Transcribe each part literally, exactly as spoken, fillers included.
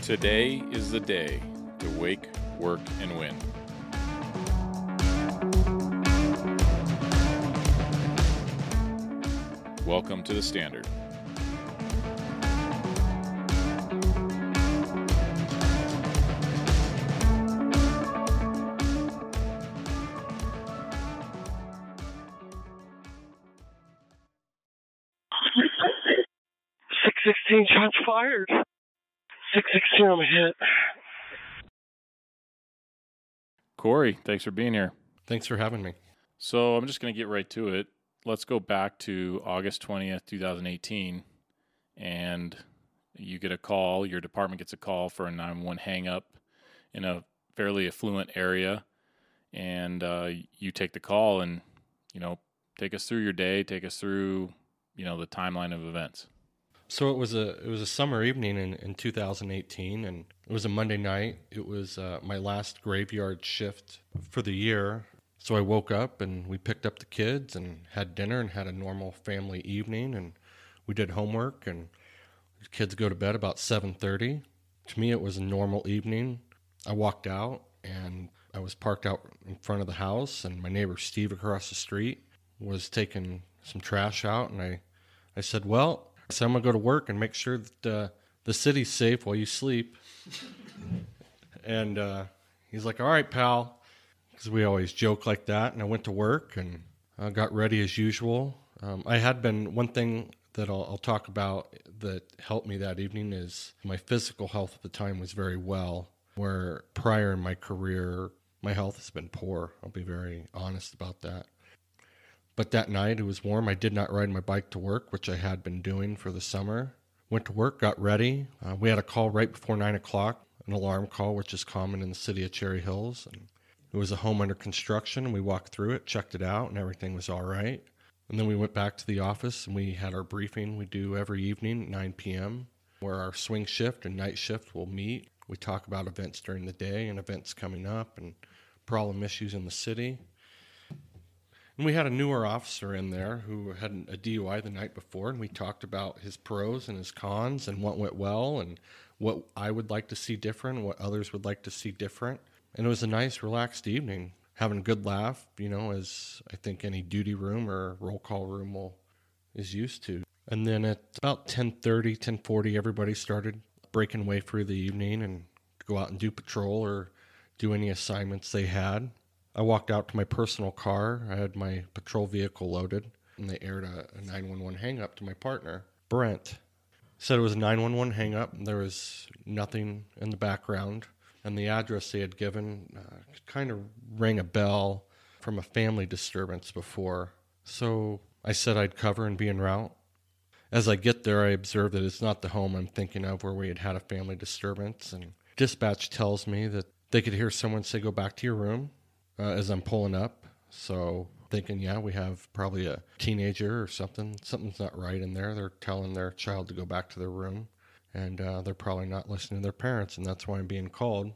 Today is the day to wake, work, and win. Welcome to the Standard. six sixteen shots fired. six sixteen on the hit. Corey, thanks for being here. Thanks for having me. So I'm just going to get right to it. Let's go back to August twentieth, twenty eighteen, and you get a call, your department gets a call for a nine one one hang-up in a fairly affluent area, and uh, you take the call and, you know, take us through your day, take us through, you know, the timeline of events. So it was a it was a summer evening in, in two thousand eighteen, and it was a Monday night. It was uh, my last graveyard shift for the year. So I woke up and we picked up the kids and had dinner and had a normal family evening, and we did homework, and the kids go to bed about seven thirty. To me, it was a normal evening. I walked out and I was parked out in front of the house, and my neighbor Steve across the street was taking some trash out, and I, I said, well, so I'm going to go to work and make sure that uh, the city's safe while you sleep. And uh, he's like, all right, pal, because we always joke like that. And I went to work and uh, got ready as usual. Um, I had been, one thing that I'll, I'll talk about that helped me that evening is my physical health at the time was very well, where prior in my career, my health has been poor. I'll be very honest about that. But that night, it was warm. I did not ride my bike to work, which I had been doing for the summer. Went to work, got ready. Uh, we had a call right before nine o'clock, an alarm call, which is common in the city of Cherry Hills. And it was a home under construction, and we walked through it, checked it out, and everything was all right. And then we went back to the office, and we had our briefing we do every evening at nine p.m., where our swing shift and night shift will meet. We talk about events during the day and events coming up and problem issues in the city. And we had a newer officer in there who had a D U I the night before, and we talked about his pros and his cons and what went well and what I would like to see different and what others would like to see different. And it was a nice, relaxed evening, having a good laugh, you know, as I think any duty room or roll call room will, is used to. And then at about ten thirty, ten forty, everybody started breaking away for the evening and to go out and do patrol or do any assignments they had. I walked out to my personal car. I had my patrol vehicle loaded, and they aired a, a nine one one hang-up to my partner, Brent. Said it was a nine one one hang-up. There was nothing in the background, and the address they had given uh, kind of rang a bell from a family disturbance before. So I said I'd cover and be en route. As I get there, I observe that it's not the home I'm thinking of where we had had a family disturbance, and dispatch tells me that they could hear someone say, go back to your room. Uh, as I'm pulling up, so thinking, yeah, we have probably a teenager or something. Something's not right in there. They're telling their child to go back to their room, and uh, they're probably not listening to their parents, and that's why I'm being called.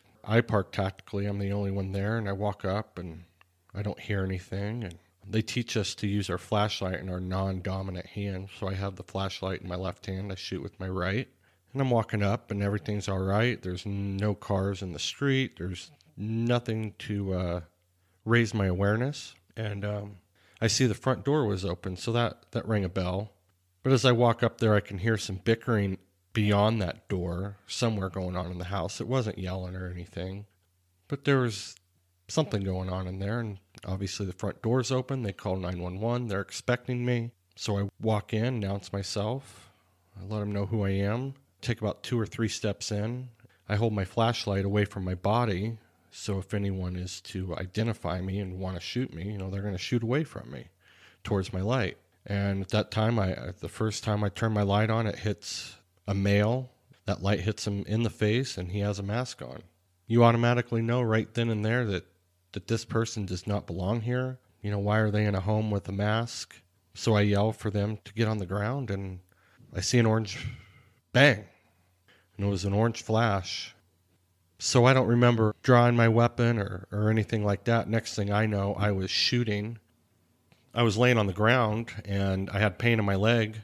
I park tactically. I'm the only one there, and I walk up, and I don't hear anything. And they teach us to use our flashlight in our non-dominant hand, so I have the flashlight in my left hand. I shoot with my right, and I'm walking up, and everything's all right. There's no cars in the street. There's nothing to uh, raise my awareness. And um, I see the front door was open, so that, that rang a bell. But as I walk up there, I can hear some bickering beyond that door, somewhere going on in the house. It wasn't yelling or anything, but there was something going on in there. And obviously the front door's open. They call nine one one. They're expecting me. So I walk in, announce myself. I let them know who I am. Take about two or three steps in. I hold my flashlight away from my body, so if anyone is to identify me and want to shoot me, you know, they're going to shoot away from me towards my light. And at that time, I the first time I turn my light on, it hits a male. That light hits him in the face, and he has a mask on. You automatically know right then and there that, that this person does not belong here. You know, why are they in a home with a mask? So I yell for them to get on the ground, and I see an orange bang. And it was an orange flash. So I don't remember drawing my weapon or, or anything like that. Next thing I know, I was shooting. I was laying on the ground, and I had pain in my leg.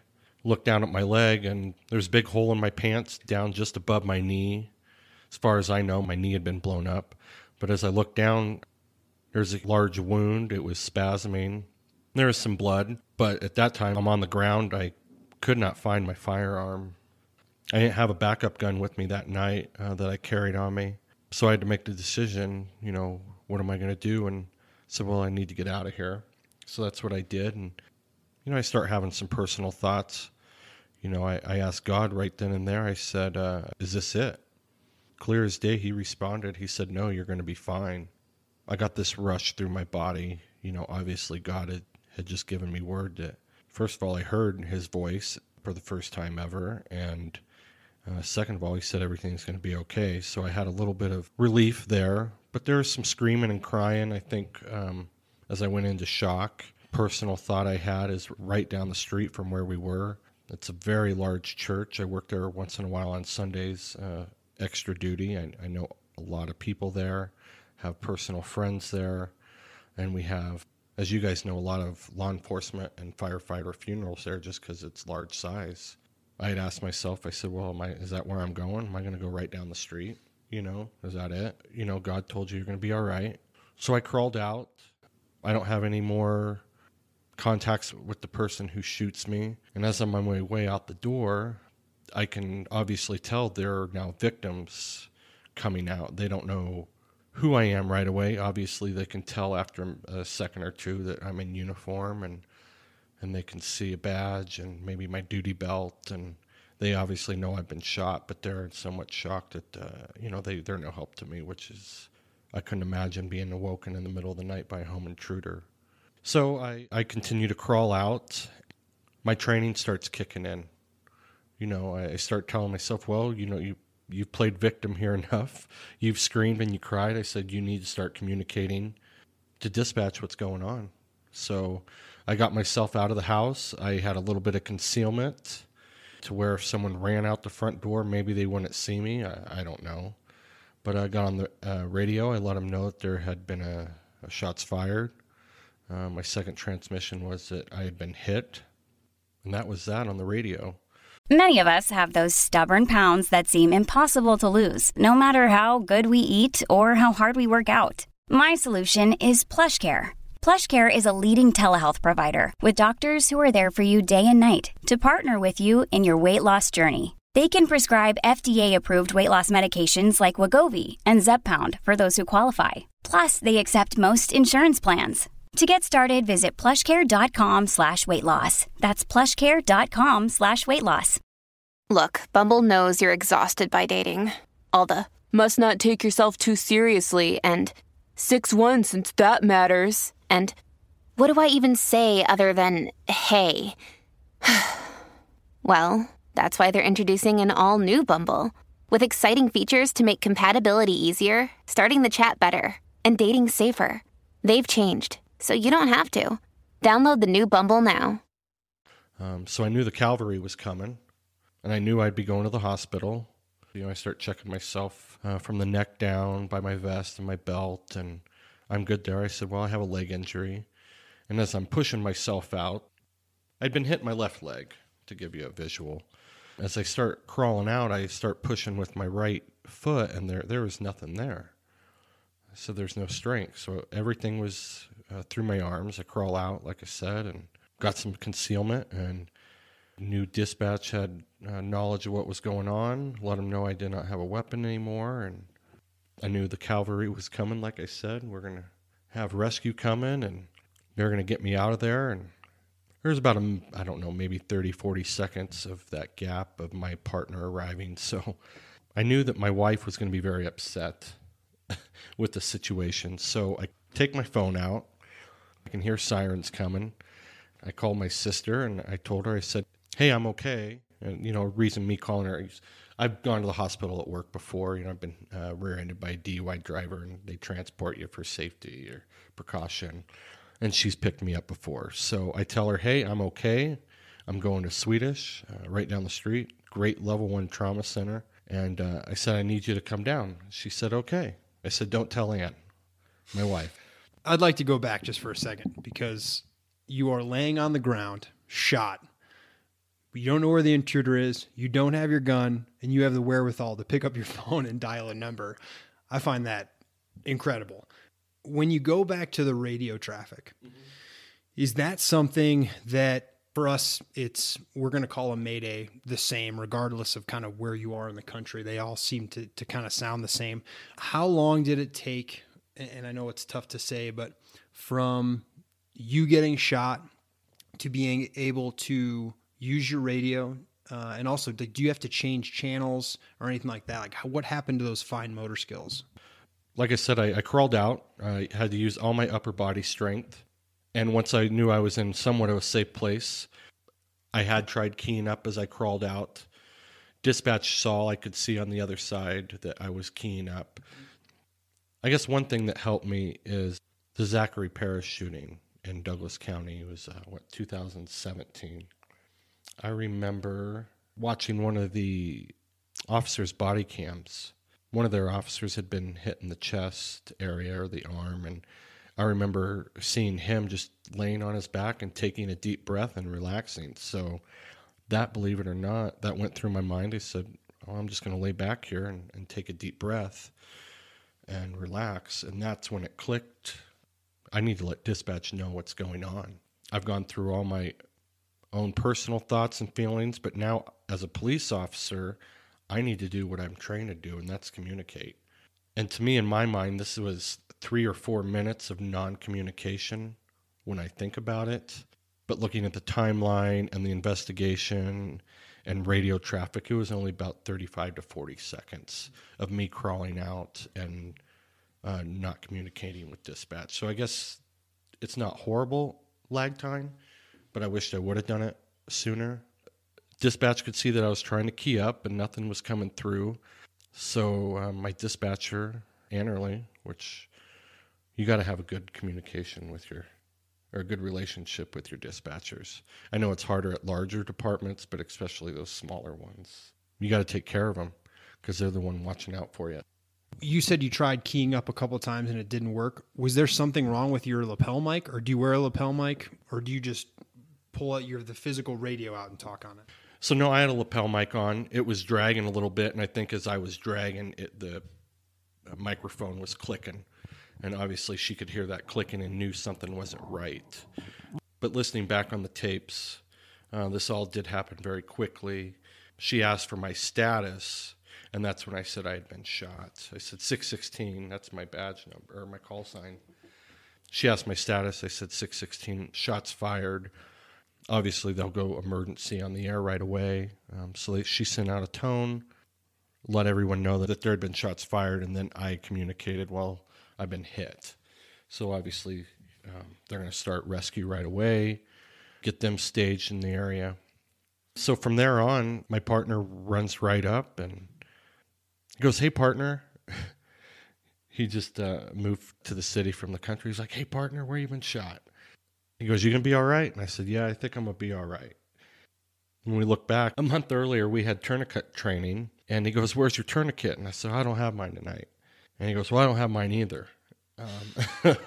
looked down at my leg, and there's a big hole in my pants down just above my knee. As far as I know, my knee had been blown up. But as I looked down, there's a large wound. It was spasming. There was some blood. But at that time, I'm on the ground. I could not find my firearm. I didn't have a backup gun with me that night uh, that I carried on me. So I had to make the decision, you know, what am I going to do? And I said, well, I need to get out of here. So that's what I did. And, you know, I start having some personal thoughts. You know, I, I asked God right then and there. I said, uh, is this it? Clear as day, he responded. He said, no, you're going to be fine. I got this rush through my body. You know, obviously God had, had just given me word that, first of all, I heard his voice for the first time ever. And uh, second of all, he said everything's going to be okay. So I had a little bit of relief there. But there was some screaming and crying, I think, um, as I went into shock. Personal thought I had is right down the street from where we were. It's a very large church. I work there once in a while on Sundays, uh, extra duty. I, I know a lot of people there, have personal friends there, and we have, as you guys know, a lot of law enforcement and firefighter funerals there just because it's large size. I had asked myself, I said, well, am I, is that where I'm going? Am I going to go right down the street? You know, is that it? You know, God told you you're going to be all right. So I crawled out. I don't have any more contacts with the person who shoots me. And as I'm on my way out the door, I can obviously tell there are now victims coming out. They don't know who I am right away. Obviously, they can tell after a second or two that I'm in uniform, and and they can see a badge and maybe my duty belt, and they obviously know I've been shot, but they're somewhat shocked that, uh, you know, they, they're no help to me, which is, I couldn't imagine being awoken in the middle of the night by a home intruder. So I, I continue to crawl out. My training starts kicking in. You know, I start telling myself, well, you know, you, you've played victim here enough. You've screamed and you cried. I said, you need to start communicating to dispatch what's going on. So I got myself out of the house. I had a little bit of concealment to where if someone ran out the front door, maybe they wouldn't see me. I, I don't know. But I got on the uh, radio. I let them know that there had been a, a shots fired. Uh, my second transmission was that I had been hit. And that was that on the radio. Many of us have those stubborn pounds that seem impossible to lose, no matter how good we eat or how hard we work out. My solution is PlushCare. PlushCare is a leading telehealth provider with doctors who are there for you day and night to partner with you in your weight loss journey. They can prescribe F D A-approved weight loss medications like Wegovy and Zepbound for those who qualify. Plus, they accept most insurance plans. To get started, visit plushcare.com slash weight loss. That's plushcare.com slash weight loss. Look, Bumble knows you're exhausted by dating. All the, must not take yourself too seriously, and six one since that matters. And what do I even say other than, hey? Well, that's why they're introducing an all-new Bumble, with exciting features to make compatibility easier, starting the chat better, and dating safer. They've changed, so you don't have to. Download the new Bumble now. Um, so I knew the cavalry was coming, and I knew I'd be going to the hospital. You know, I start checking myself uh, from the neck down by my vest and my belt, and I'm good there. I said, well, I have a leg injury. And as I'm pushing myself out, I'd been hit my left leg, to give you a visual. As I start crawling out, I start pushing with my right foot, and there there was nothing there. So there's no strength. So everything was uh, through my arms. I crawl out, like I said, and got some concealment, and knew dispatch had uh, knowledge of what was going on, let them know I did not have a weapon anymore, and I knew the cavalry was coming, like I said. We're going to have rescue coming, and they're going to get me out of there. And there was about, a, I don't know, maybe thirty, forty seconds of that gap of my partner arriving. So I knew that my wife was going to be very upset with the situation. So I take my phone out. I can hear sirens coming. I called my sister, and I told her, I said, hey, I'm okay. And, you know, reason me calling her, I've gone to the hospital at work before. You know, I've been uh, rear-ended by a D U I driver, and they transport you for safety or precaution. And she's picked me up before. So I tell her, hey, I'm okay. I'm going to Swedish, uh, right down the street, great level one trauma center. And uh, I said, I need you to come down. She said, okay. I said, don't tell Ann, my wife. I'd like to go back just for a second, because you are laying on the ground, shot, but you don't know where the intruder is, you don't have your gun, and you have the wherewithal to pick up your phone and dial a number. I find that incredible. When you go back to the radio traffic, mm-hmm. is that something that for us, it's, we're going to call a Mayday the same, regardless of kind of where you are in the country. They all seem to, to kind of sound the same. How long did it take, and I know it's tough to say, but from you getting shot to being able to use your radio, uh, and also do you have to change channels or anything like that? Like how, what happened to those fine motor skills? Like I said, I, I crawled out. I had to use all my upper body strength. And once I knew I was in somewhat of a safe place, I had tried keying up as I crawled out. Dispatch saw, I could see on the other side that I was keying up. I guess one thing that helped me is the Zachary Parrish shooting in Douglas County. It was, uh, what, two thousand seventeen. I remember watching one of the officers' body cams. One of their officers had been hit in the chest area or the arm, and I remember seeing him just laying on his back and taking a deep breath and relaxing. So that, believe it or not, that went through my mind. I said, oh, I'm just going to lay back here and, and take a deep breath and relax. And that's when it clicked. I need to let dispatch know what's going on. I've gone through all my own personal thoughts and feelings, but now as a police officer, I need to do what I'm trained to do, and that's communicate. And to me, in my mind, this was three or four minutes of non-communication when I think about it. But looking at the timeline and the investigation and radio traffic, it was only about thirty-five to forty seconds of me crawling out and uh, not communicating with dispatch. So I guess it's not horrible lag time, but I wished I would have done it sooner. Dispatch could see that I was trying to key up and nothing was coming through. So uh, my dispatcher, Annerly, which you got to have a good communication with your, or a good relationship with your dispatchers. I know it's harder at larger departments, but especially those smaller ones. You got to take care of them because they're the one watching out for you. You said you tried keying up a couple of times and it didn't work. Was there something wrong with your lapel mic, or do you wear a lapel mic, or do you just pull out your the physical radio out and talk on it? So no, I had a lapel mic on. It was dragging a little bit, and I think as I was dragging it, the microphone was clicking. And obviously she could hear that clicking and knew something wasn't right. But listening back on the tapes, uh, this all did happen very quickly. She asked for my status, and that's when I said I had been shot. I said six sixteen, that's my badge number, or my call sign. She asked my status, I said six sixteen, shots fired. Obviously, they'll go emergency on the air right away. Um, so they, she sent out a tone, let everyone know that, that there had been shots fired, and then I communicated, well, I've been hit. So obviously, um, they're going to start rescue right away, get them staged in the area. So from there on, my partner runs right up and he goes, hey, partner. He just uh, moved to the city from the country. He's like, hey, partner, where you been shot? He goes, you going to be all right? And I said, yeah, I think I'm going to be all right. When we look back, a month earlier, we had tourniquet training. And he goes, where's your tourniquet? And I said, I don't have mine tonight. And he goes, well, I don't have mine either. Um,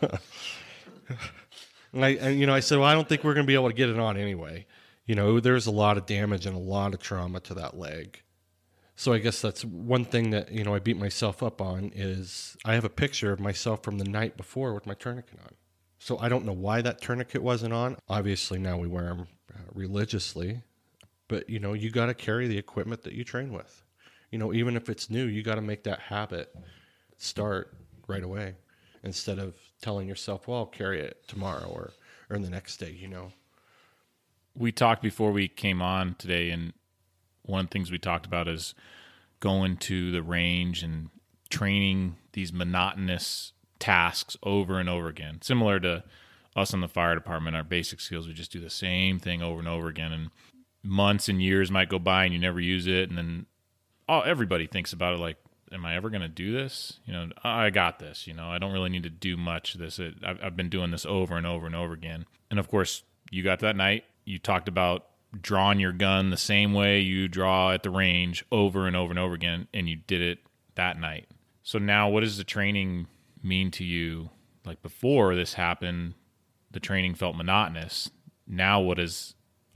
and, I, and, you know, I said, well, I don't think we're going to be able to get it on anyway. You know, there's a lot of damage and a lot of trauma to that leg. So I guess that's one thing that, you know, I beat myself up on is I have a picture of myself from the night before with my tourniquet on. So I don't know why that tourniquet wasn't on. Obviously, now we wear them uh, religiously. But, you know, you got to carry the equipment that you train with. You know, even if it's new, you got to make that habit start right away instead of telling yourself, well, I'll carry it tomorrow or, or the next day, you know. We talked before we came on today, and one of the things we talked about is going to the range and training these monotonous tasks over and over again. Similar to us in the fire department, our basic skills, we just do the same thing over and over again, and months and years might go by and you never use it, and then oh, everybody thinks about it like, am I ever going to do this? You know, I got this, you know, I don't really need to do much of this. It, I've, I've been doing this over and over and over again. And of course, you got that night, you talked about drawing your gun the same way you draw at the range over and over and over again, and you did it that night. So now what does the training mean to you? Like before this happened, the training felt monotonous. Now what does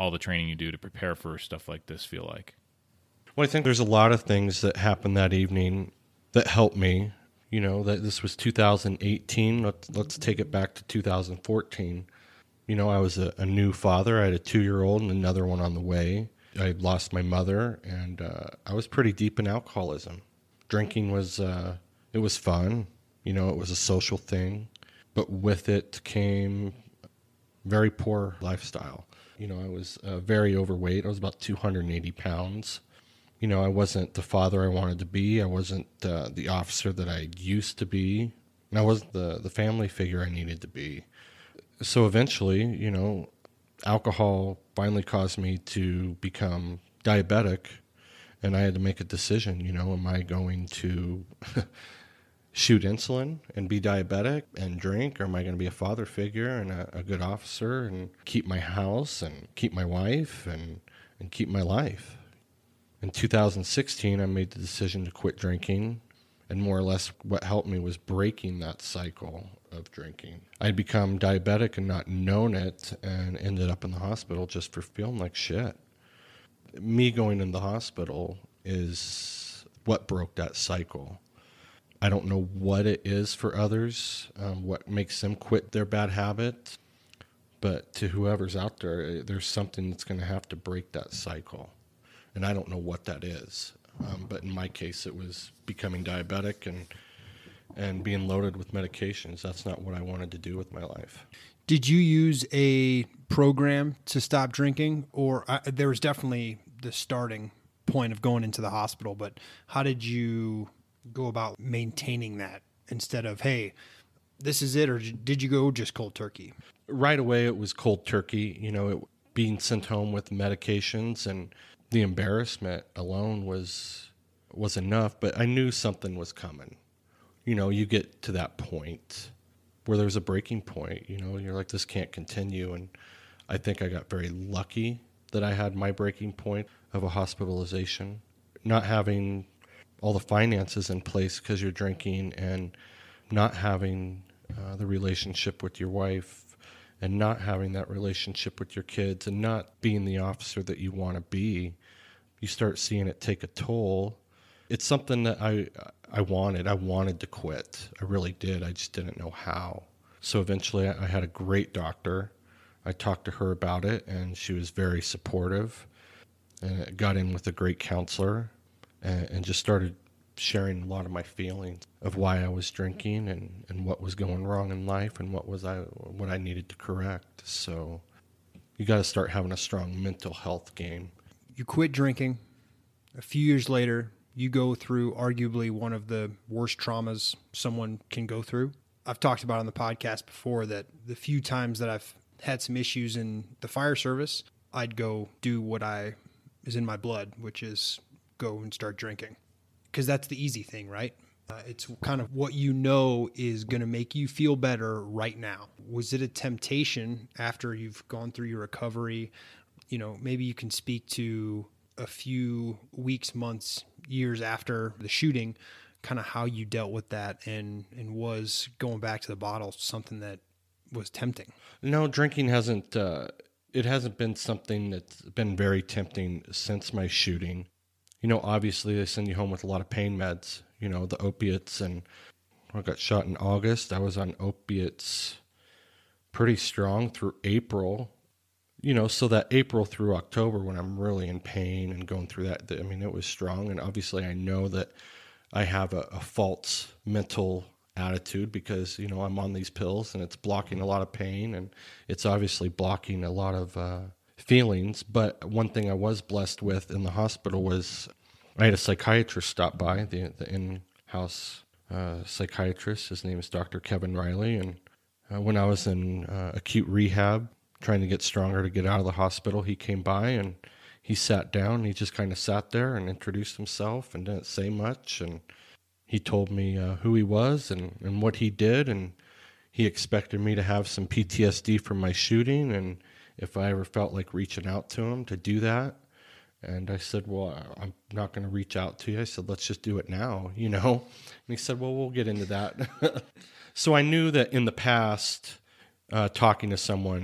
all the training you do to prepare for stuff like this feel like? Well, I think there's a lot of things that happened that evening that helped me. You know, that this was two thousand eighteen. Let's, let's take it back to two thousand fourteen. You know, I was a, a new father. I had a two-year-old and another one on the way. I had lost my mother, and uh, I was pretty deep in alcoholism. Drinking was, uh, it was fun. You know, it was a social thing. But with it came very poor lifestyle. You know, I was uh, very overweight. I was about two hundred eighty pounds. You know, I wasn't the father I wanted to be. I wasn't uh, the officer that I used to be. And I wasn't the, the family figure I needed to be. So eventually, you know, alcohol finally caused me to become diabetic. And I had to make a decision, you know, am I going to shoot insulin and be diabetic and drink, or am I going to be a father figure and a, a good officer and keep my house and keep my wife and, and keep my life? In two thousand sixteen, I made the decision to quit drinking, and more or less what helped me was breaking that cycle of drinking. I'd become diabetic and not known it, and ended up in the hospital just for feeling like shit. Me going in the hospital is what broke that cycle. I don't know what it is for others, um, what makes them quit their bad habit, but to whoever's out there, there's something that's going to have to break that cycle. And I don't know what that is. Um, but in my case, it was becoming diabetic and and being loaded with medications. That's not what I wanted to do with my life. Did you use a program to stop drinking? Or uh, there was definitely the starting point of going into the hospital, but how did you go about maintaining that instead of, hey, this is it, or did you go just cold turkey? Right away, it was cold turkey. You know, it, being sent home with medications, and the embarrassment alone was was enough, but I knew something was coming. You know, you get to that point where there's a breaking point, you know, you're like, this can't continue. And I think I got very lucky that I had my breaking point of a hospitalization, not having all the finances in place because you're drinking, and not having uh, the relationship with your wife, and not having that relationship with your kids, and not being the officer that you want to be. You start seeing it take a toll. It's something that I I wanted. I wanted to quit. I really did. I just didn't know how. So eventually I had a great doctor. I talked to her about it, and she was very supportive. And I got in with a great counselor, and, and just started sharing a lot of my feelings of why I was drinking, and, and what was going wrong in life, and what was I what I needed to correct. So you got to start having a strong mental health game. You quit drinking. A few years later, you go through arguably one of the worst traumas someone can go through. I've talked about on the podcast before that the few times that I've had some issues in the fire service, I'd go do what I is in my blood, which is go and start drinking. Because that's the easy thing, right? Uh, it's kind of what you know is going to make you feel better right now. Was it a temptation after you've gone through your recovery? You know, maybe you can speak to a few weeks, months, years after the shooting, kind of how you dealt with that, and, and was going back to the bottle something that was tempting? No, drinking hasn't, uh, it hasn't been something that's been very tempting since my shooting. You know, obviously they send you home with a lot of pain meds, you know, the opiates, and when I got shot in August, I was on opiates pretty strong through April. You know, so that April through October when I'm really in pain and going through that, I mean, it was strong. And obviously I know that I have a, a false mental attitude because, you know, I'm on these pills and it's blocking a lot of pain, and it's obviously blocking a lot of uh, feelings. But one thing I was blessed with in the hospital was I had a psychiatrist stop by, the, the in-house uh, psychiatrist. His name is Doctor Kevin Riley. And uh, when I was in uh, acute rehab, trying to get stronger to get out of the hospital, he came by and he sat down. He just kind of sat there and introduced himself and didn't say much. And he told me uh, who he was and, and what he did. And he expected me to have some P T S D from my shooting, and if I ever felt like reaching out to him to do that. And I said, well, I'm not going to reach out to you. I said, let's just do it now, you know? And he said, well, we'll get into that. So I knew that in the past, uh, talking to someone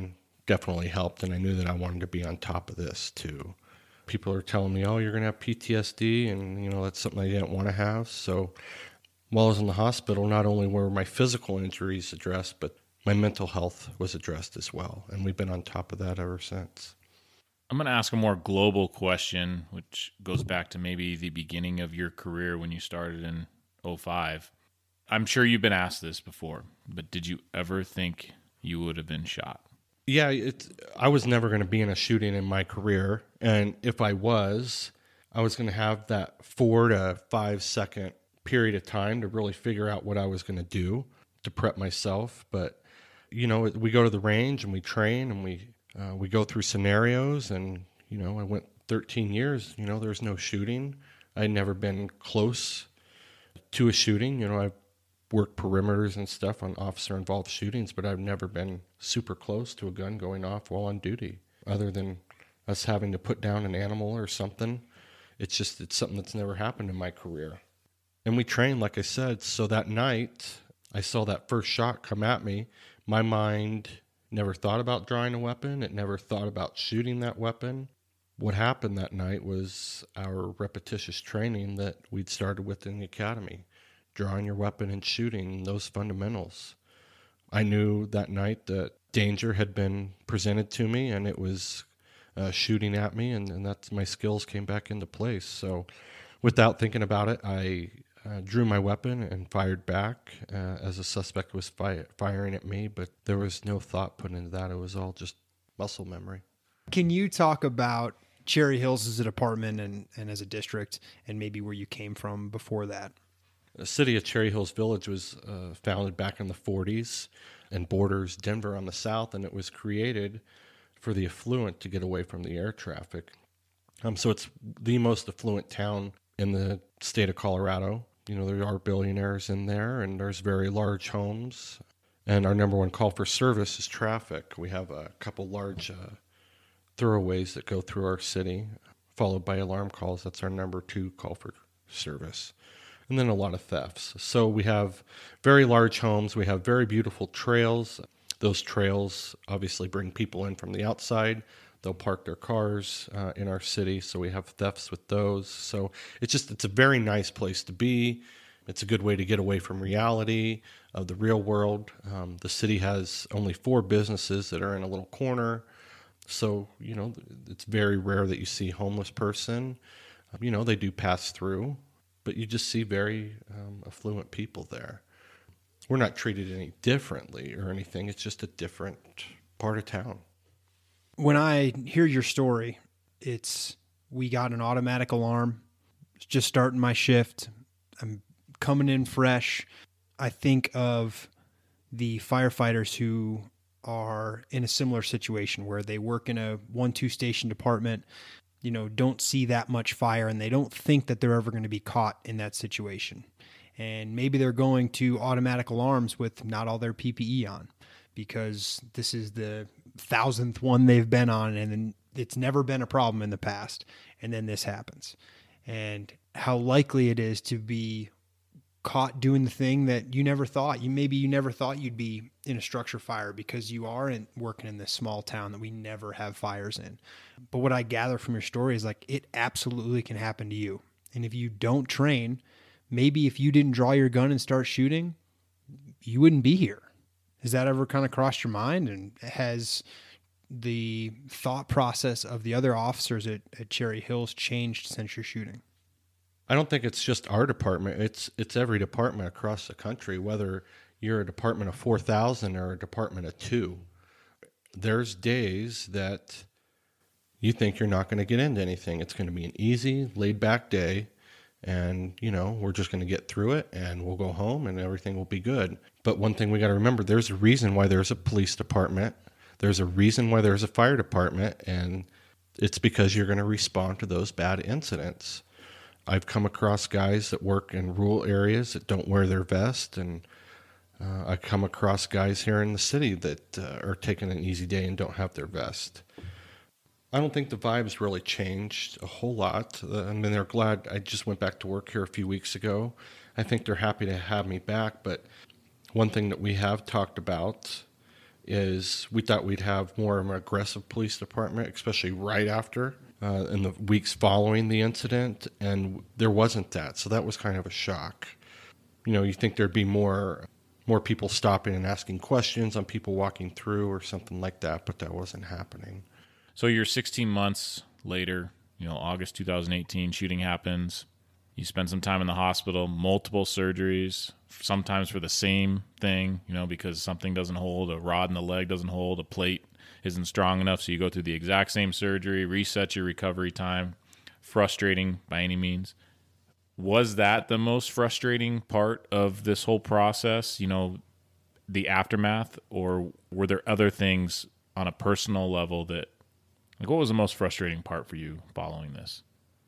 definitely helped. And I knew that I wanted to be on top of this too. People are telling me, oh, you're going to have P T S D. And, you know, that's something I didn't want to have. So while I was in the hospital, not only were my physical injuries addressed, but my mental health was addressed as well. And we've been on top of that ever since. I'm going to ask a more global question, which goes back to maybe the beginning of your career when you started in oh five. I'm sure you've been asked this before, but did you ever think you would have been shot? Yeah, it's, I was never going to be in a shooting in my career. And if I was, I was going to have that four to five second period of time to really figure out what I was going to do to prep myself. But, you know, we go to the range and we train and we uh, we go through scenarios. And, you know, I went thirteen years, you know, there's no shooting. I'd never been close to a shooting. You know, I've worked perimeters and stuff on officer-involved shootings, but I've never been super close to a gun going off while on duty, other than us having to put down an animal or something. It's just, it's something that's never happened in my career. And we trained, like I said, so that night I saw that first shot come at me. My mind never thought about drawing a weapon. It never thought about shooting that weapon. What happened that night was our repetitious training that we'd started with in the academy. Drawing your weapon and shooting, those fundamentals. I knew that night that danger had been presented to me and it was uh, shooting at me, and, and that's my skills came back into place. So without thinking about it, I uh, drew my weapon and fired back uh, as a suspect was fi- firing at me, but there was no thought put into that. It was all just muscle memory. Can you talk about Cherry Hills as a department and, and as a district, and maybe where you came from before that? The city of Cherry Hills Village was uh, founded back in the forties and borders Denver on the south, and it was created for the affluent to get away from the air traffic. Um, so it's the most affluent town in the state of Colorado. You know, there are billionaires in there, and there's very large homes. And our number one call for service is traffic. We have a couple large uh, thoroughways that go through our city, followed by alarm calls. That's our number two call for service. And then a lot of thefts. So we have very large homes. We have very beautiful trails. Those trails obviously bring people in from the outside. They'll park their cars uh, in our city, so we have thefts with those. So it's just, it's a very nice place to be. It's a good way to get away from reality of the real world. Um, the city has only four businesses that are in a little corner. So, you know, it's very rare that you see a homeless person. Um, you know, they do pass through, but you just see very um, affluent people there. We're not treated any differently or anything. It's just a different part of town. When I hear your story, it's, we got an automatic alarm, just starting my shift. I'm coming in fresh. I think of the firefighters who are in a similar situation where they work in a one, two station department, you know, don't see that much fire, and they don't think that they're ever going to be caught in that situation. And maybe they're going to automatic alarms with not all their P P E on, because this is the thousandth one they've been on, and it's never been a problem in the past. And then this happens. And how likely it is to be caught doing the thing that you never thought. You maybe you never thought you'd be in a structure fire because you are in, working in this small town that we never have fires in. But what I gather from your story is like it absolutely can happen to you. And if you don't train, maybe if you didn't draw your gun and start shooting, you wouldn't be here. Has that ever kind of crossed your mind? And has the thought process of the other officers at, at Cherry Hills changed since your shooting? I don't think it's just our department. It's it's every department across the country, whether you're a department of four thousand or a department of two. There's days that you think you're not going to get into anything. It's going to be an easy, laid-back day, and, you know, we're just going to get through it, and we'll go home, and everything will be good. But one thing we got to remember, there's a reason why there's a police department. There's a reason why there's a fire department, and it's because you're going to respond to those bad incidents. I've come across guys that work in rural areas that don't wear their vest, and uh, I come across guys here in the city that uh, are taking an easy day and don't have their vest. I don't think the vibes really changed a whole lot. Uh, I mean, they're glad I just went back to work here a few weeks ago. I think they're happy to have me back, but one thing that we have talked about is we thought we'd have more of an aggressive police department, especially right after, uh, in the weeks following the incident, and there wasn't that. So that was kind of a shock. You know, you think there'd be more more people stopping and asking questions on people walking through or something like that, but that wasn't happening. So you're sixteen months later, you know, August two thousand eighteen, shooting happens. You spend some time in the hospital, multiple surgeries, sometimes for the same thing, you know, because something doesn't hold, a rod in the leg doesn't hold, a plate isn't strong enough, so you go through the exact same surgery, reset your recovery time. Frustrating by any means. Was that the most frustrating part of this whole process, you know, the aftermath, or were there other things on a personal level that, like, what was the most frustrating part for you following this?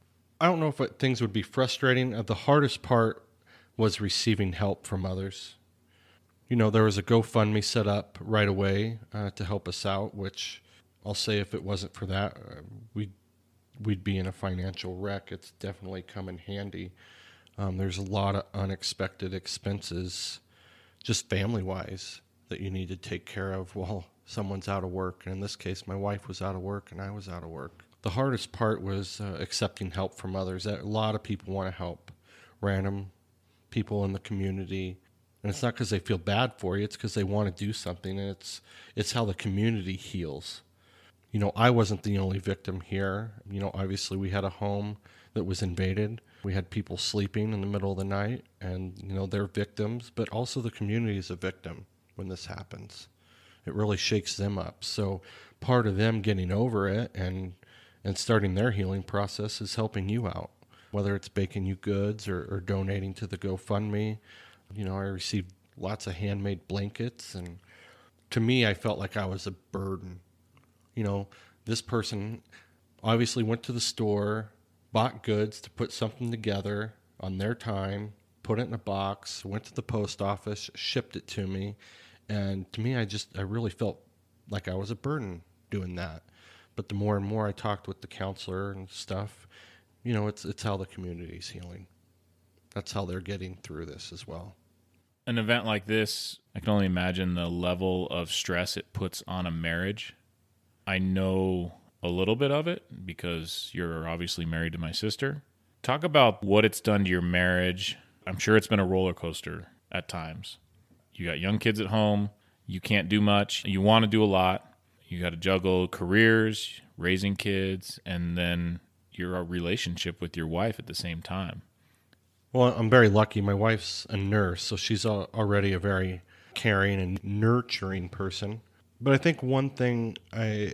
I don't know if it, things would be frustrating. Uh, the hardest part was receiving help from others. You know, there was a GoFundMe set up right away uh, to help us out, which I'll say if it wasn't for that, uh, we'd, we'd be in a financial wreck. It's definitely come in handy. Um, there's a lot of unexpected expenses, just family-wise, that you need to take care of while someone's out of work. And in this case, my wife was out of work and I was out of work. The hardest part was uh, accepting help from others. A lot of people want to help, random people in the community. And it's not because they feel bad for you. It's because they want to do something. And it's it's how the community heals. You know, I wasn't the only victim here. You know, obviously we had a home that was invaded. We had people sleeping in the middle of the night, and, you know, they're victims. But also the community is a victim when this happens. It really shakes them up. So part of them getting over it and and starting their healing process is helping you out, whether it's baking you goods or, or donating to the GoFundMe. You know, I received lots of handmade blankets, and to me, I felt like I was a burden. You know, this person obviously went to the store, bought goods to put something together on their time, put it in a box, went to the post office, shipped it to me, and to me, I just, I really felt like I was a burden doing that. But the more and more I talked with the counselor and stuff, you know, it's it's how the community's healing. That's how they're getting through this as well. An event like this, I can only imagine the level of stress it puts on a marriage. I know a little bit of it because you're obviously married to my sister. Talk about what it's done to your marriage. I'm sure it's been a roller coaster at times. You got young kids at home. You can't do much. You want to do a lot. You got to juggle careers, raising kids, and then your relationship with your wife at the same time. Well, I'm very lucky. My wife's a nurse, so she's already a very caring and nurturing person. But I think one thing I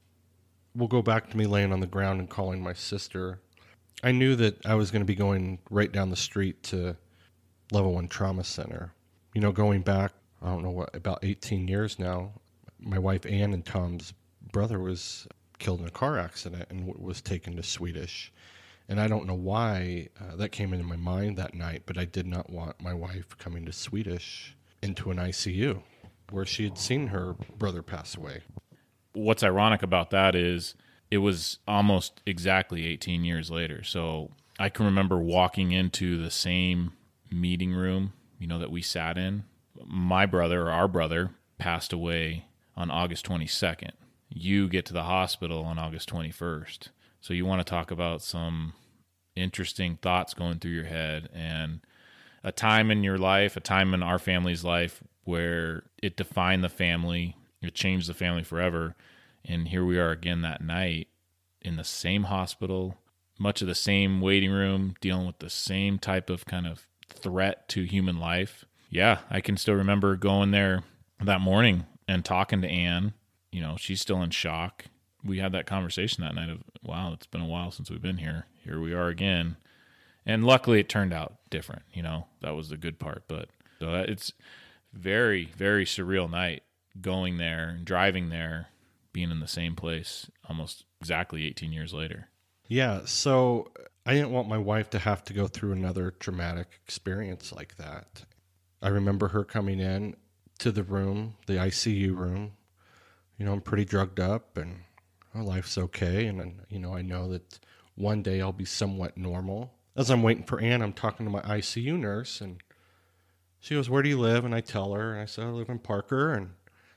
will go back to me laying on the ground and calling my sister. I knew that I was going to be going right down the street to Level One Trauma Center. You know, going back, I don't know what, about eighteen years now. My wife Ann and Tom's brother was killed in a car accident and w- was taken to Swedish. And I don't know why uh, that came into my mind that night, but I did not want my wife coming to Swedish into an I C U where she had seen her brother pass away. What's ironic about that is it was almost exactly eighteen years later. So I can remember walking into the same meeting room, you know, that we sat in. My brother, or our brother, passed away on August twenty-second. You get to the hospital on August twenty-first. So you want to talk about some interesting thoughts going through your head, and a time in your life, a time in our family's life where it defined the family, it changed the family forever. And here we are again that night in the same hospital, much of the same waiting room, dealing with the same type of kind of threat to human life. Yeah, I can still remember going there that morning and talking to Ann. You know, she's still in shock. We had that conversation that night of, wow, it's been a while since we've been here. Here we are again. And luckily it turned out different. You know, that was the good part. But so it's very, very surreal night going there and driving there, being in the same place almost exactly eighteen years later. Yeah, so I didn't want my wife to have to go through another traumatic experience like that. I remember her coming in to the room, the I C U room. You know, I'm pretty drugged up and oh, life's okay. And, you know, I know that one day I'll be somewhat normal. As I'm waiting for Ann, I'm talking to my I C U nurse, and she goes, "Where do you live?" And I tell her, and I said, "I live in Parker." And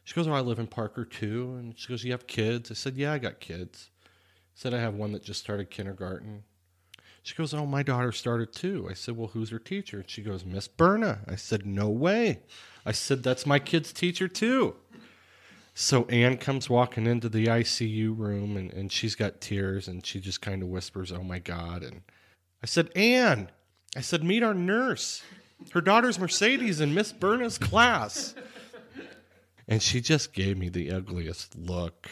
She goes, oh, I live in Parker too. And she goes, you have kids? I said, yeah, I got kids. I said, I have one that just started kindergarten. She goes, oh, my daughter started too. I said, well, who's her teacher? And she goes, Miss Berna. I said, no way. I said, that's my kid's teacher too. So Ann comes walking into the I C U room, and, and she's got tears, and she just kind of whispers, oh my God. And I said, Ann, I said, meet our nurse. Her daughter's Mercedes in Miss Berna's class. And she just gave me the ugliest look.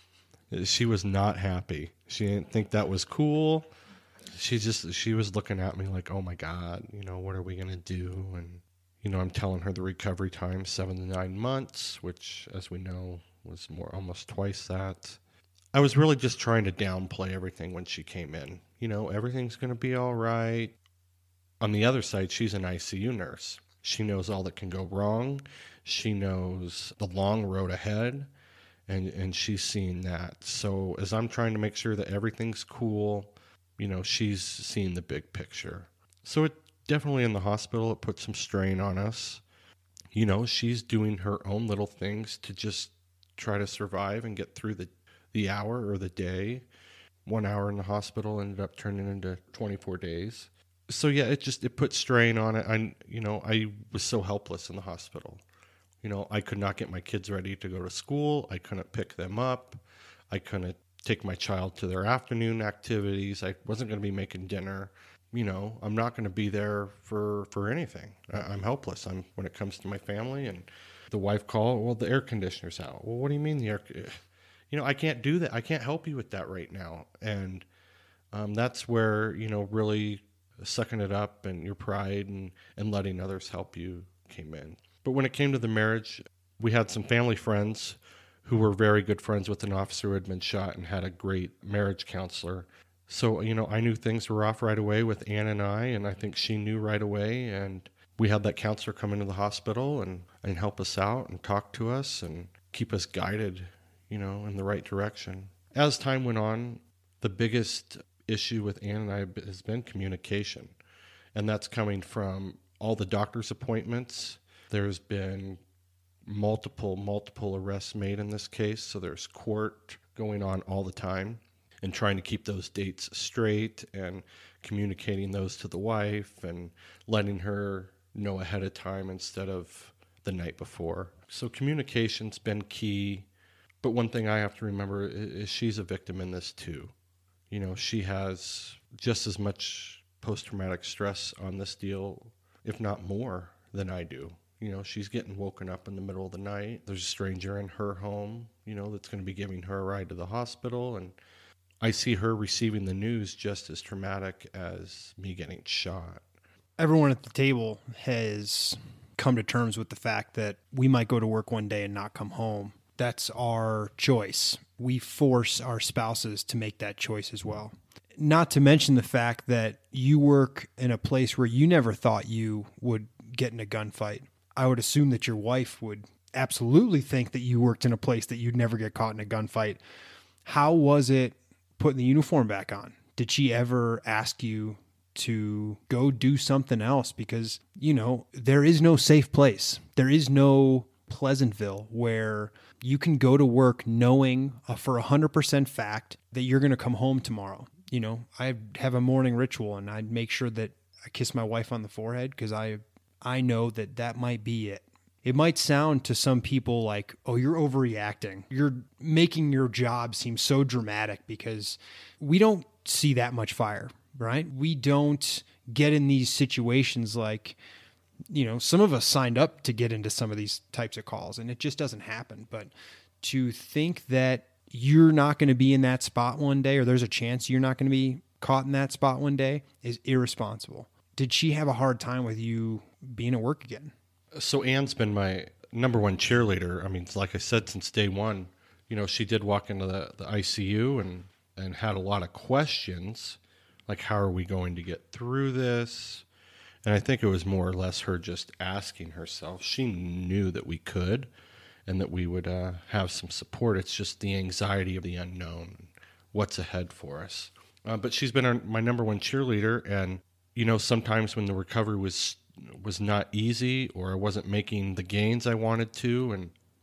She was not happy. She didn't think that was cool. She just, she was looking at me like, oh my God, you know, what are we going to do? And, you know, I'm telling her the recovery time, seven to nine months, which, as we know, was more, almost twice that. I was really just trying to downplay everything when she came in. You know, everything's going to be all right. On the other side, she's an I C U nurse. She knows all that can go wrong. She knows the long road ahead, and, and she's seen that. So as I'm trying to make sure that everything's cool, you know, she's seeing the big picture. So it definitely in the hospital, it put some strain on us. You know, she's doing her own little things to just try to survive and get through the, the hour or the day. One hour in the hospital ended up turning into twenty-four days. So yeah, it just, it put strain on it. I, you know, I was so helpless in the hospital. You know, I could not get my kids ready to go to school. I couldn't pick them up. I couldn't take my child to their afternoon activities. I wasn't going to be making dinner. You know, I'm not going to be there for, for anything. I, I'm helpless. I'm, when it comes to my family. And the wife called, well, the air conditioner's out. Well, what do you mean the air? You know, I can't do that. I can't help you with that right now. And um, that's where, you know, really sucking it up and your pride and, and letting others help you came in. But when it came to the marriage, we had some family friends who were very good friends with an officer who had been shot and had a great marriage counselor. So, you know, I knew things were off right away with Ann and I, and I think she knew right away. And we had that counselor come into the hospital and, and help us out and talk to us and keep us guided, you know, in the right direction. As time went on, the biggest issue with Ann and I has been communication. And that's coming from all the doctor's appointments. There's been multiple, multiple arrests made in this case. So there's court going on all the time and trying to keep those dates straight and communicating those to the wife and letting her know ahead of time instead of the night before. So communication's been key. But one thing I have to remember is she's a victim in this too. You know, she has just as much post-traumatic stress on this deal, if not more, than I do. You know, she's getting woken up in the middle of the night. There's a stranger in her home, you know, that's going to be giving her a ride to the hospital. And I see her receiving the news just as traumatic as me getting shot. Everyone at the table has come to terms with the fact that we might go to work one day and not come home. That's our choice. We force our spouses to make that choice as well. Not to mention the fact that you work in a place where you never thought you would get in a gunfight. I would assume that your wife would absolutely think that you worked in a place that you'd never get caught in a gunfight. How was it putting the uniform back on? Did she ever ask you to go do something else? Because, you know, there is no safe place. There is no Pleasantville where you can go to work knowing uh, for one hundred percent fact that you're going to come home tomorrow. You know, I have a morning ritual and I'd make sure that I kiss my wife on the forehead because I I know that that might be it. It might sound to some people like, oh, you're overreacting. You're making your job seem so dramatic because we don't see that much fire, right? We don't get in these situations like, you know, some of us signed up to get into some of these types of calls and it just doesn't happen. But to think that you're not going to be in that spot one day, or there's a chance you're not going to be caught in that spot one day, is irresponsible. Did she have a hard time with you being at work again? So Ann's been my number one cheerleader. I mean, like I said, since day one, you know, she did walk into the, the I C U and, and had a lot of questions, like, how are we going to get through this? And I think it was more or less her just asking herself. She knew that we could and that we would uh, have some support. It's just the anxiety of the unknown, what's ahead for us. Uh, but she's been our, my number one cheerleader. And, you know, sometimes when the recovery was was not easy or I wasn't making the gains I wanted to, and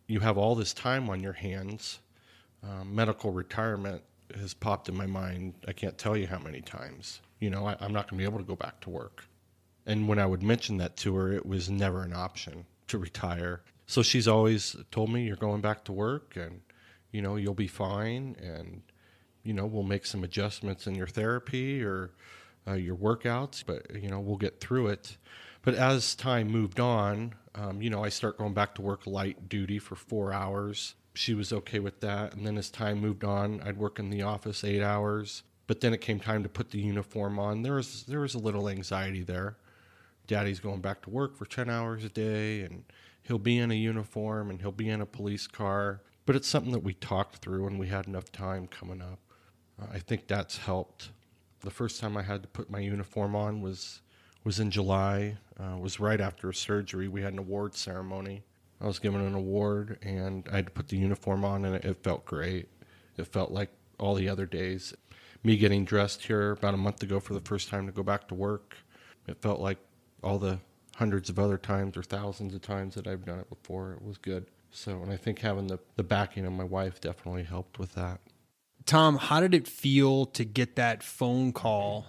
you have all this time on your hands. Um, medical retirement has popped in my mind. I can't tell you how many times. You know, I, I'm not going to be able to go back to work. And when I would mention that to her, it was never an option to retire. So she's always told me, you're going back to work and, you know, you'll be fine. And, you know, we'll make some adjustments in your therapy or uh, your workouts, but, you know, we'll get through it. But as time moved on, um, you know, I start going back to work light duty for four hours. She was okay with that. And then as time moved on, I'd work in the office eight hours. But then it came time to put the uniform on. There was there was a little anxiety there. Daddy's going back to work for ten hours a day, and he'll be in a uniform, and he'll be in a police car. But it's something that we talked through, and we had enough time coming up. Uh, I think that's helped. The first time I had to put my uniform on was was in July. Uh, it was right after a surgery. We had an award ceremony. I was given an award, and I had to put the uniform on, and it, it felt great. It felt like all the other days. Me getting dressed here about a month ago for the first time to go back to work, it felt like all the hundreds of other times or thousands of times that I've done it before. It was good. So, and I think having the, the backing of my wife definitely helped with that. Tom, how did it feel to get that phone call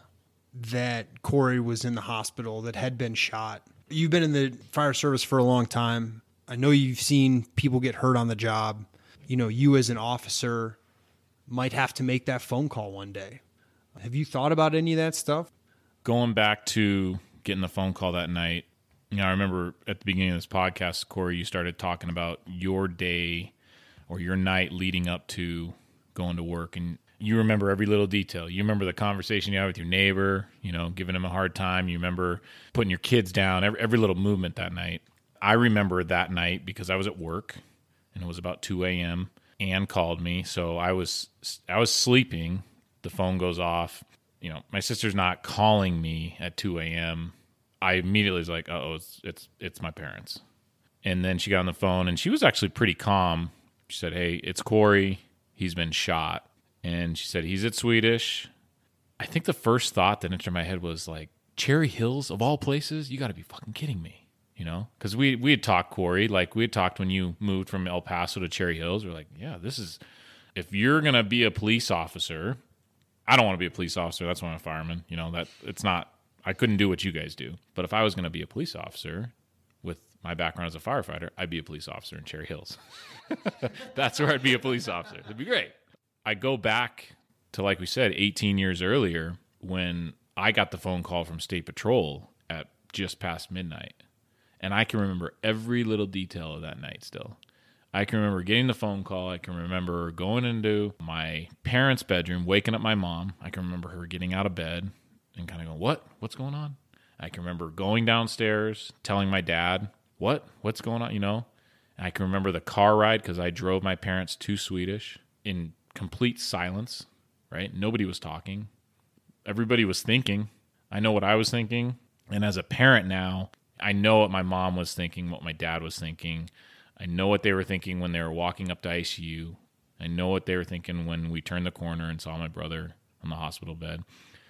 that Corey was in the hospital, that had been shot? You've been in the fire service for a long time. I know you've seen people get hurt on the job. You know, you as an officer might have to make that phone call one day. Have you thought about any of that stuff? Going back to getting the phone call that night, you know, I remember at the beginning of this podcast, Corey, you started talking about your day or your night leading up to going to work, and you remember every little detail. You remember the conversation you had with your neighbor, you know, giving him a hard time. You remember putting your kids down, every, every little movement that night. I remember that night because I was at work, and it was about two a.m., Ann called me, so I was I was sleeping. The phone goes off. You know, my sister's not calling me at two a.m. I immediately was like, "Oh, it's it's it's my parents." And then she got on the phone, and she was actually pretty calm. She said, "Hey, it's Corey. He's been shot." And she said, "He's at Swedish." I think the first thought that entered my head was like, Cherry Hills of all places? You got to be fucking kidding me. You know, because we, we had talked, Corey, like we had talked when you moved from El Paso to Cherry Hills. We're like, yeah, this is, if you're going to be a police officer, I don't want to be a police officer. That's why I'm a fireman. You know, that it's not, I couldn't do what you guys do. But if I was going to be a police officer with my background as a firefighter, I'd be a police officer in Cherry Hills. That's where I'd be a police officer. It'd be great. I go back to, like we said, eighteen years earlier when I got the phone call from State Patrol at just past midnight. And I can remember every little detail of that night still. I can remember getting the phone call. I can remember going into my parents' bedroom, waking up my mom. I can remember her getting out of bed and kind of going, what? What's going on? I can remember going downstairs, telling my dad, what? What's going on? You know? And I can remember the car ride because I drove my parents to Swedish in complete silence, right? Nobody was talking. Everybody was thinking. I know what I was thinking. And as a parent now, I know what my mom was thinking, what my dad was thinking. I know what they were thinking when they were walking up to I C U. I know what they were thinking when we turned the corner and saw my brother on the hospital bed.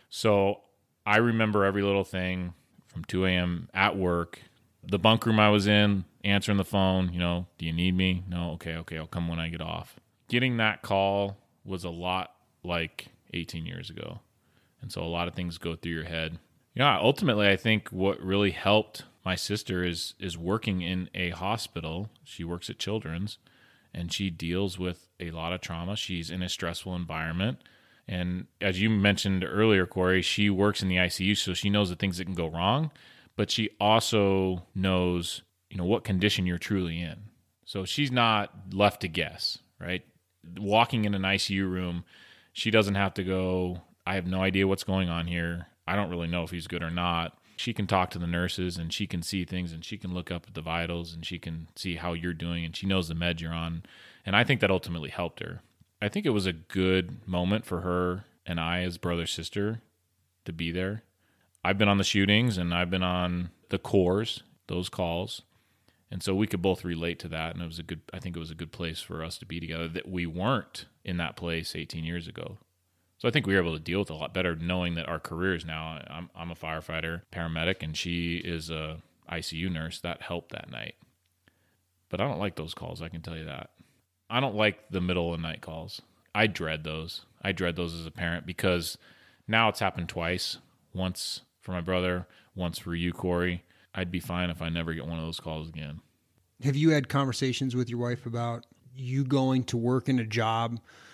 So I remember every little thing from two a.m. at work, the bunk room I was in, answering the phone, you know, do you need me? No, okay, okay, I'll come when I get off. Getting that call was a lot like eighteen years ago. And so a lot of things go through your head. Yeah, ultimately, I think what really helped my sister is is working in a hospital. She works at Children's, and she deals with a lot of trauma. She's in a stressful environment. And as you mentioned earlier, Corey, she works in the I C U, so she knows the things that can go wrong, but she also knows, you know, what condition you're truly in. So she's not left to guess, right? Walking in an I C U room, she doesn't have to go, I have no idea what's going on here. I don't really know if he's good or not. She can talk to the nurses, and she can see things, and she can look up at the vitals, and she can see how you're doing, and she knows the meds you're on. And I think that ultimately helped her. I think it was a good moment for her and I as brother-sister to be there. I've been on the shootings, and I've been on the cores, those calls. And so we could both relate to that, and it was a good, I think it was a good place for us to be together, that we weren't in that place eighteen years ago. So I think we were able to deal with it a lot better, knowing that our careers now, I'm, I'm a firefighter, paramedic, and she is a I C U nurse. That helped that night. But I don't like those calls, I can tell you that. I don't like the middle of the night calls. I dread those. I dread those as a parent because now it's happened twice. Once for my brother, once for you, Corey. I'd be fine if I never get one of those calls again. Have you had conversations with your wife about you going to work in a job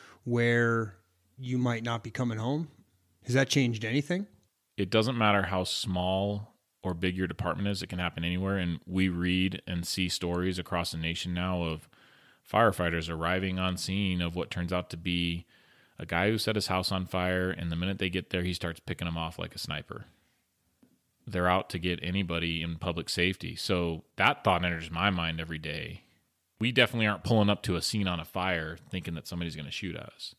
where you might not be coming home? Has that changed anything? It doesn't matter how small or big your department is. It can happen anywhere. And we read and see stories across the nation now of firefighters arriving on scene of what turns out to be a guy who set his house on fire, and the minute they get there, he starts picking them off like a sniper. They're out to get anybody in public safety. So that thought enters my mind every day. We definitely aren't pulling up to a scene on a fire thinking that somebody's going to shoot at us.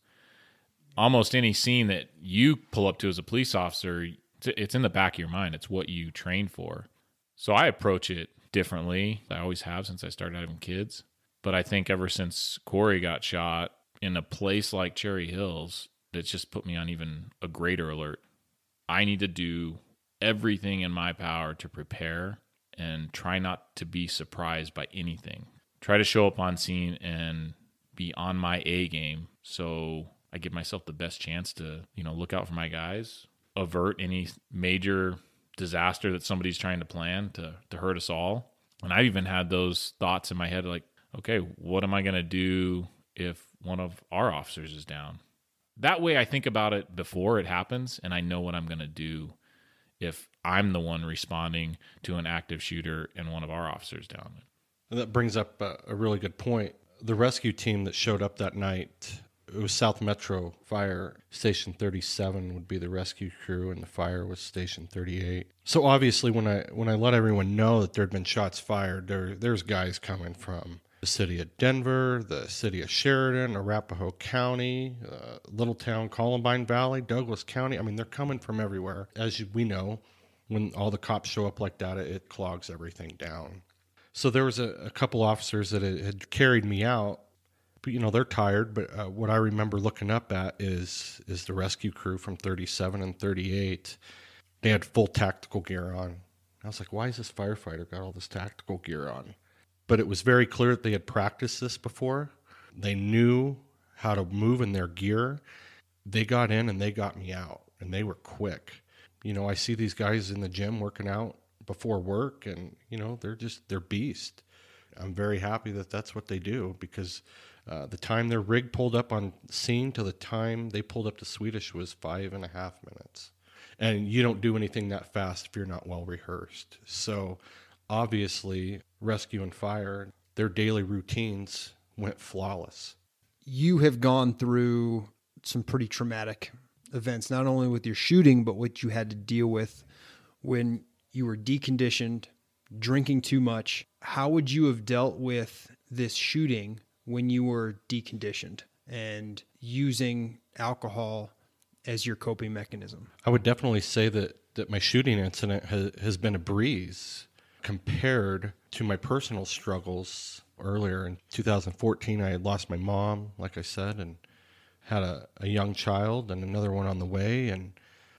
Almost any scene that you pull up to as a police officer, it's in the back of your mind. It's what you train for. So I approach it differently. I always have since I started having kids. But I think ever since Corey got shot in a place like Cherry Hills, it's just put me on even a greater alert. I need to do everything in my power to prepare and try not to be surprised by anything. Try to show up on scene and be on my A game so I give myself the best chance to, you know, look out for my guys, avert any major disaster that somebody's trying to plan to, to hurt us all. And I've even had those thoughts in my head like, okay, what am I going to do if one of our officers is down? That way I think about it before it happens, and I know what I'm going to do if I'm the one responding to an active shooter and one of our officers down. And that brings up a, a really good point. The rescue team that showed up that night, it was South Metro Fire. Station thirty-seven would be the rescue crew, and the fire was Station thirty-eight. So obviously when I when I let everyone know that there had been shots fired, there there's guys coming from the city of Denver, the city of Sheridan, Arapahoe County, uh, Little Town, Columbine Valley, Douglas County. I mean, they're coming from everywhere. As we know, when all the cops show up like that, it, it clogs everything down. So there was a, a couple officers that had, had carried me out. But, you know, they're tired. But uh, what I remember looking up at is is the rescue crew from thirty-seven and thirty-eight. They had full tactical gear on. I was like, why has this firefighter got all this tactical gear on? But it was very clear that they had practiced this before. They knew how to move in their gear. They got in and they got me out, and they were quick. You know, I see these guys in the gym working out before work, and, you know, they're just, they're beast. I'm very happy that that's what they do, because uh, the time their rig pulled up on scene to the time they pulled up to Swedish was five and a half minutes. And you don't do anything that fast if you're not well rehearsed. So obviously, rescue and fire, their daily routines went flawless. You have gone through some pretty traumatic events, not only with your shooting, but what you had to deal with when you were deconditioned, drinking too much. How would you have dealt with this shooting when you were deconditioned and using alcohol as your coping mechanism? I would definitely say that, that my shooting incident has, has been a breeze compared to my personal struggles. Earlier in two thousand fourteen, I had lost my mom, like I said, and had a, a young child and another one on the way, and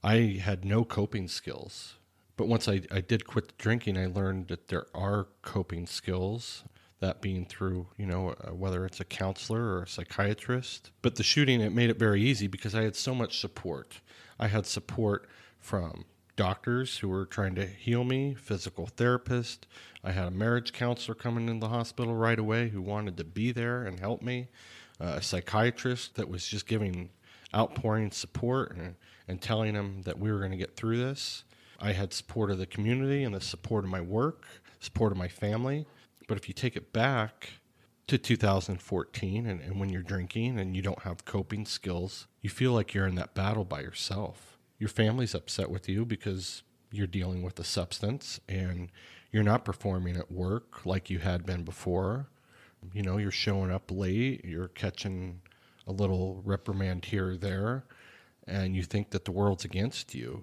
I had no coping skills. But once I, I did quit the drinking, I learned that there are coping skills, that being through, you know, uh, whether it's a counselor or a psychiatrist. But the shooting, it made it very easy because I had so much support. I had support from doctors who were trying to heal me, physical therapist. I had a marriage counselor coming into the hospital right away who wanted to be there and help me. Uh, a psychiatrist that was just giving outpouring support and, and telling them that we were going to get through this. I had support of the community and the support of my work, support of my family. But if you take it back to two thousand fourteen and, and when you're drinking and you don't have coping skills, you feel like you're in that battle by yourself. Your family's upset with you because you're dealing with a substance and you're not performing at work like you had been before. You know, you're showing up late, you're catching a little reprimand here or there, and you think that the world's against you.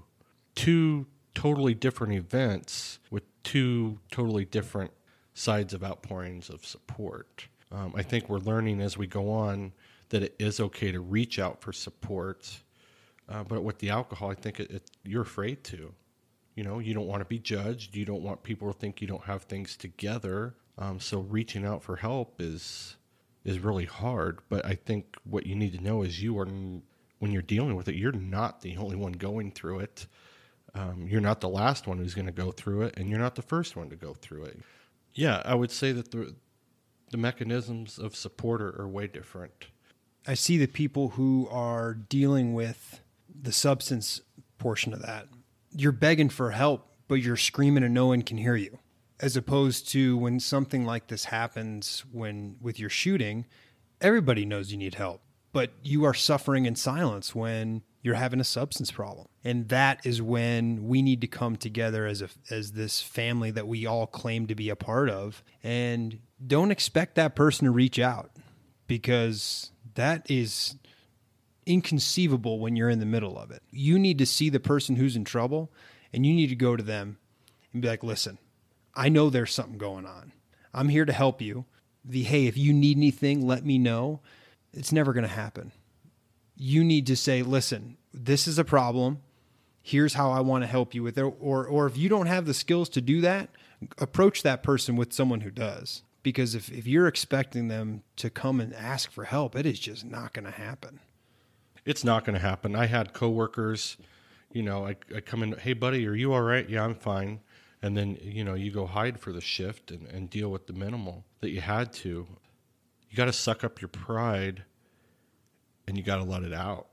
Two totally different events with two totally different sides of outpourings of support. Um, I think we're learning as we go on that it is okay to reach out for support. Uh, but with the alcohol, I think it, it, you're afraid to. You know, you don't want to be judged. You don't want people to think you don't have things together. Um, so reaching out for help is is really hard. But I think what you need to know is you are, when you're dealing with it, you're not the only one going through it. Um, you're not the last one who's going to go through it, and you're not the first one to go through it. Yeah, I would say that the the mechanisms of support are, are way different. I see the people who are dealing with the substance portion of that. You're begging for help, but you're screaming and no one can hear you. As opposed to when something like this happens, when with your shooting, everybody knows you need help, but you are suffering in silence when you're having a substance problem. And that is when we need to come together as a, as this family that we all claim to be a part of, and don't expect that person to reach out, because that is inconceivable when you're in the middle of it. You need to see the person who's in trouble, and you need to go to them and be like, listen, I know there's something going on. I'm here to help you. The, hey, if you need anything, let me know. It's never going to happen. You need to say, listen, this is a problem. Here's how I want to help you with it. Or, or if you don't have the skills to do that, approach that person with someone who does. Because if, if you're expecting them to come and ask for help, it is just not going to happen. It's not going to happen. I had coworkers, you know, I, I come in, hey, buddy, are you all right? Yeah, I'm fine. And then, you know, you go hide for the shift and, and deal with the minimal that you had to. You got to suck up your pride, and you got to let it out.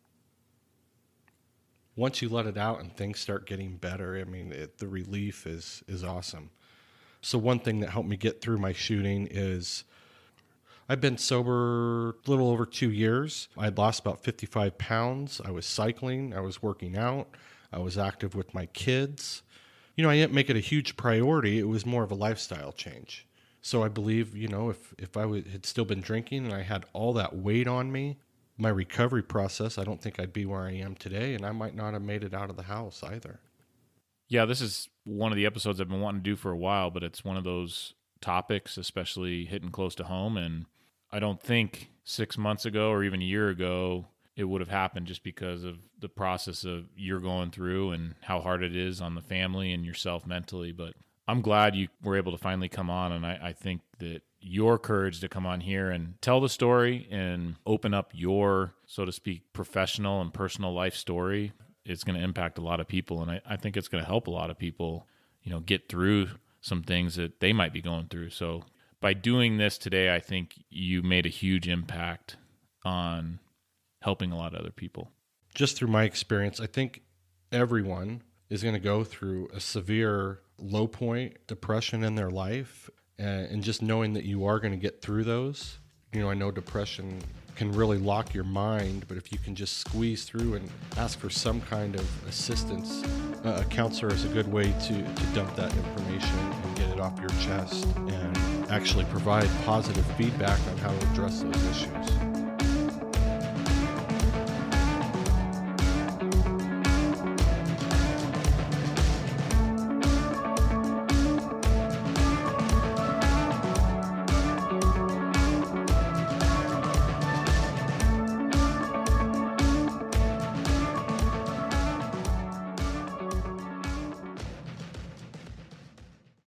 Once you let it out and things start getting better, I mean, it, the relief is is awesome. So one thing that helped me get through my shooting is I've been sober a little over two years. I'd lost about fifty-five pounds. I was cycling. I was working out. I was active with my kids. You know, I didn't make it a huge priority. It was more of a lifestyle change. So I believe, you know, if, if I w- had still been drinking and I had all that weight on me, my recovery process, I don't think I'd be where I am today, and I might not have made it out of the house either. Yeah, this is one of the episodes I've been wanting to do for a while, but it's one of those topics, especially hitting close to home. And I don't think six months ago or even a year ago it would have happened, just because of the process of you're going through and how hard it is on the family and yourself mentally. But I'm glad you were able to finally come on, and I, I think that your courage to come on here and tell the story and open up your, so to speak, professional and personal life story, it's going to impact a lot of people. And I, I think it's going to help a lot of people, you know, get through some things that they might be going through. So by doing this today, I think you made a huge impact on helping a lot of other people. Just through my experience, I think everyone is going to go through a severe low point, depression in their life. And just knowing that you are going to get through those. You know, I know depression can really lock your mind, but if you can just squeeze through and ask for some kind of assistance, uh, a counselor is a good way to, to dump that information and get it off your chest and actually provide positive feedback on how to address those issues.